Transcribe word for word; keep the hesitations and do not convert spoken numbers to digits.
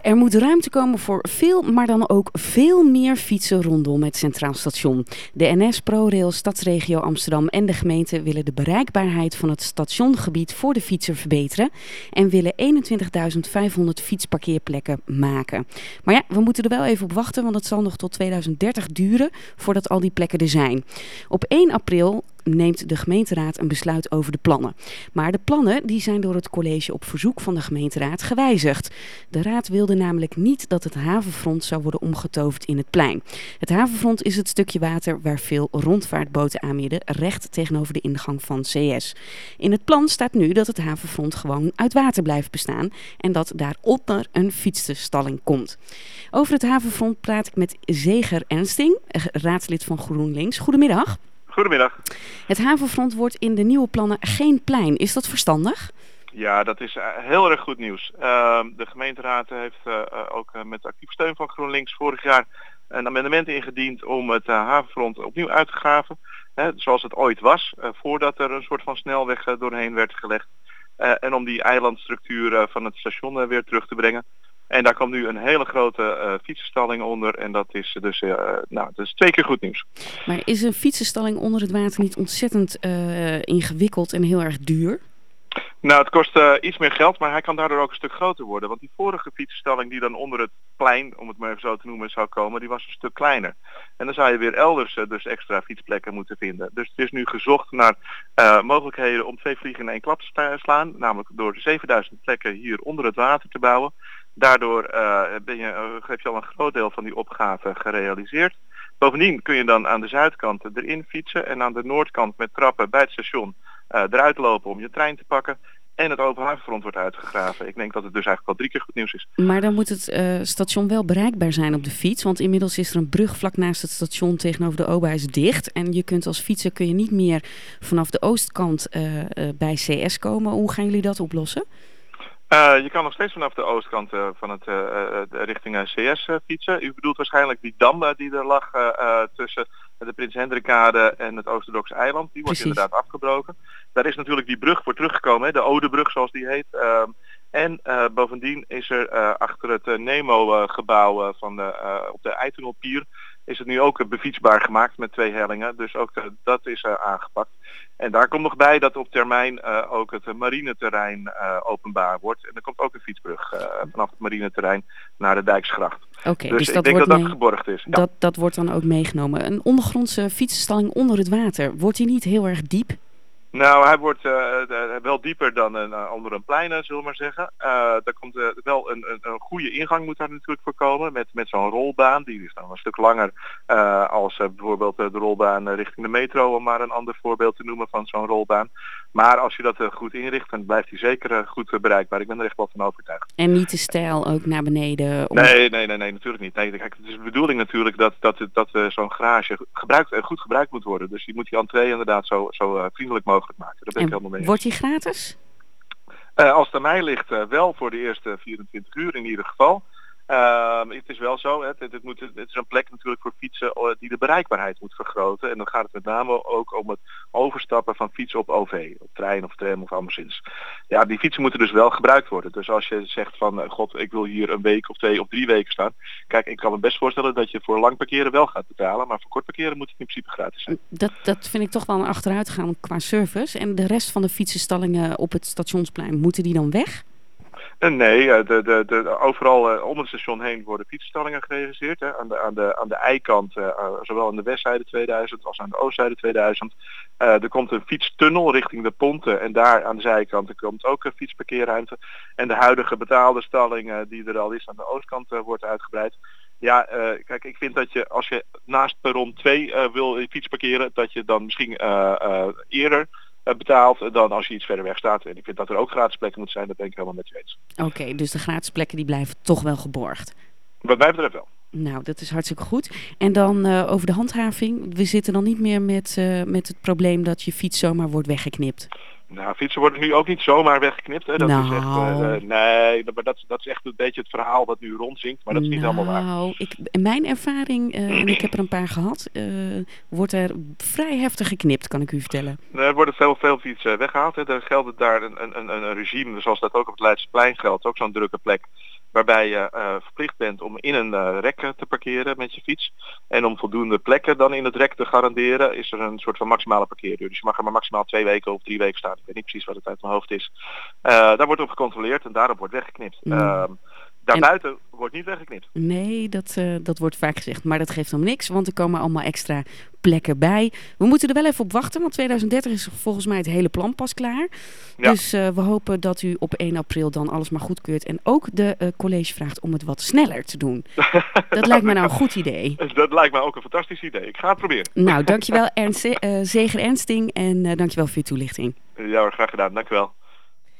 Er moet ruimte komen voor veel, maar dan ook veel meer fietsen rondom het Centraal Station. De N S, ProRail, Stadsregio Amsterdam en de gemeente willen de bereikbaarheid van het stationgebied voor de fietser verbeteren en willen eenentwintigduizend vijfhonderd fietsparkeerplekken maken. Maar ja, we moeten er wel even op wachten, want het zal nog tot tweeduizend dertig duren voordat al die plekken er zijn. Op één april neemt de gemeenteraad een besluit over de plannen. Maar de plannen die zijn door het college op verzoek van de gemeenteraad gewijzigd. De raad wilde namelijk niet dat het havenfront zou worden omgetoverd in het plein. Het havenfront is het stukje water waar veel rondvaartboten aanmidden, recht tegenover de ingang van C S. In het plan staat nu dat het havenfront gewoon uit water blijft bestaan en dat daaronder een fietsenstalling komt. Over het havenfront praat ik met Zeger Ernsting, raadslid van GroenLinks. Goedemiddag. Goedemiddag. Het havenfront wordt in de nieuwe plannen geen plein. Is dat verstandig? Ja, dat is uh, heel erg goed nieuws. Uh, de gemeenteraad heeft uh, ook uh, met actief steun van GroenLinks vorig jaar een amendement ingediend om het uh, havenfront opnieuw uit te graven. Hè, zoals het ooit was, uh, voordat er een soort van snelweg uh, doorheen werd gelegd. Uh, en om die eilandstructuur uh, van het station uh, weer terug te brengen. En daar komt nu een hele grote uh, fietsenstalling onder en dat is dus uh, nou, dat is twee keer goed nieuws. Maar is een fietsenstalling onder het water niet ontzettend uh, ingewikkeld en heel erg duur? Nou, het kost uh, iets meer geld, maar hij kan daardoor ook een stuk groter worden. Want die vorige fietsenstalling die dan onder het plein, om het maar even zo te noemen, zou komen, die was een stuk kleiner. En dan zou je weer elders uh, dus extra fietsplekken moeten vinden. Dus het is nu gezocht naar uh, mogelijkheden om twee vliegen in één klap te slaan. Namelijk door zevenduizend plekken hier onder het water te bouwen. Daardoor uh, ben je, uh, heb je al een groot deel van die opgave gerealiseerd. Bovendien kun je dan aan de zuidkant erin fietsen en aan de noordkant met trappen bij het station uh, eruit lopen om je trein te pakken. En het open havenfront wordt uitgegraven. Ik denk dat het dus eigenlijk al drie keer goed nieuws is. Maar dan moet het uh, station wel bereikbaar zijn op de fiets. Want inmiddels is er een brug vlak naast het station tegenover de Oberhuis dicht. En je kunt als fietser kun je niet meer vanaf de oostkant uh, uh, bij C S komen. Hoe gaan jullie dat oplossen? Uh, je kan nog steeds vanaf de oostkant uh, van het uh, uh, richting uh, C S uh, fietsen. U bedoelt waarschijnlijk die dam uh, die er lag uh, uh, tussen de Prins Hendrikade en het Oosterdokse eiland. Die wordt Precies. inderdaad afgebroken. Daar is natuurlijk die brug voor teruggekomen, hè, de Odebrug zoals die heet. Uh, en uh, bovendien is er uh, achter het uh, Nemo-gebouw uh, van de, uh, op de Eitunnelpier is het nu ook uh, befietsbaar gemaakt met twee hellingen. Dus ook uh, dat is uh, aangepakt. En daar komt nog bij dat op termijn uh, ook het uh, marineterrein uh, openbaar wordt. En er komt ook een fietsbrug uh, vanaf het marineterrein naar de Dijksgracht. Oké, okay, dus, dus ik dat denk wordt dat dat mee... geborgd is. Ja. Dat, dat wordt dan ook meegenomen. Een ondergrondse fietsenstalling onder het water, wordt die niet heel erg diep? Nou, hij wordt uh, wel dieper dan een, uh, onder een plein, zullen we maar zeggen. Uh, daar komt uh, wel een, een, een goede ingang moet daar natuurlijk voor komen. Met, met zo'n rolbaan. Die is dan een stuk langer uh, als uh, bijvoorbeeld uh, de rolbaan uh, richting de metro. Om maar een ander voorbeeld te noemen van zo'n rolbaan. Maar als je dat uh, goed inricht, dan blijft hij zeker uh, goed uh, bereikbaar. Ik ben er echt wel van overtuigd. En niet te steil ook naar beneden? Om... Nee, nee, nee, nee, natuurlijk niet. Nee, kijk, het is de bedoeling natuurlijk dat, dat, dat uh, zo'n garage gebruikt, uh, goed gebruikt moet worden. Dus je moet die entree inderdaad zo, zo uh, vriendelijk mogelijk maken. Daar ben ik helemaal mee. Wordt die gratis? Uh, als het aan mij ligt, uh, wel voor de eerste vierentwintig uur in ieder geval. Uh, het is wel zo, hè, het, het, moet, het is een plek natuurlijk voor fietsen uh, die de bereikbaarheid moet vergroten. En dan gaat het met name ook om het overstappen van fietsen op O V, op trein of tram of anderszins. Ja, die fietsen moeten dus wel gebruikt worden. Dus als je zegt van, uh, god, ik wil hier een week of twee of drie weken staan. Kijk, ik kan me best voorstellen dat je voor lang parkeren wel gaat betalen. Maar voor kort parkeren moet het in principe gratis zijn. Dat, dat vind ik toch wel een achteruitgang qua service. En de rest van de fietsenstallingen op het stationsplein, moeten die dan weg? Nee, de, de, de, overal uh, om het station heen worden fietsstallingen gerealiseerd. Hè. Aan, de, aan, de, aan de eikant, uh, zowel aan de westzijde tweeduizend als aan de oostzijde tweeduizend. Uh, er komt een fietstunnel richting de Ponten en daar aan de zijkant er komt ook een fietsparkeerruimte. En de huidige betaalde stalling uh, die er al is aan de oostkant uh, wordt uitgebreid. Ja, uh, kijk, ik vind dat je als je naast perron twee uh, wil fiets parkeren, dat je dan misschien uh, uh, eerder betaald dan als je iets verder weg staat. En ik vind dat er ook gratis plekken moeten zijn, dat ben ik helemaal met je eens. Oké, okay, dus de gratis plekken die blijven toch wel geborgd? Wat mij betreft wel. Nou, dat is hartstikke goed. En dan uh, over de handhaving. We zitten dan niet meer met, uh, met het probleem dat je fiets zomaar wordt weggeknipt. Nou, fietsen worden nu ook niet zomaar weggeknipt. Hè. Dat nou. is echt, uh, nee, maar dat, dat is echt een beetje het verhaal wat nu rondzinkt. Maar dat is niet nou, helemaal waar. Nou, in mijn ervaring, uh, en ik heb er een paar gehad, uh, wordt er vrij heftig geknipt, kan ik u vertellen. Er worden veel, veel fietsen weggehaald. Hè. Er geldt daar een, een, een regime, zoals dat ook op het Leidseplein geldt. Ook zo'n drukke plek. waarbij je uh, verplicht bent om in een uh, rek te parkeren met je fiets. En om voldoende plekken dan in het rek te garanderen is er een soort van maximale parkeerduur. Dus je mag er maar maximaal twee weken of drie weken staan. Ik weet niet precies wat het uit mijn hoofd is. Uh, daar wordt op gecontroleerd en daarop wordt weggeknipt. Mm. Uh, Daarbuiten en... wordt niet weggeknipt. Nee, dat, uh, dat wordt vaak gezegd. Maar dat geeft om niks, want er komen allemaal extra plekken bij. We moeten er wel even op wachten, want tweeduizend dertig is volgens mij het hele plan pas klaar. Ja. Dus uh, we hopen dat u op één april dan alles maar goedkeurt. En ook de uh, college vraagt om het wat sneller te doen. Dat lijkt me nou een goed idee. Dat lijkt me ook een fantastisch idee. Ik ga het proberen. Nou, dankjewel Ernst, uh, Zeger Ernsting en uh, dankjewel voor je toelichting. Ja, graag gedaan. Dankjewel.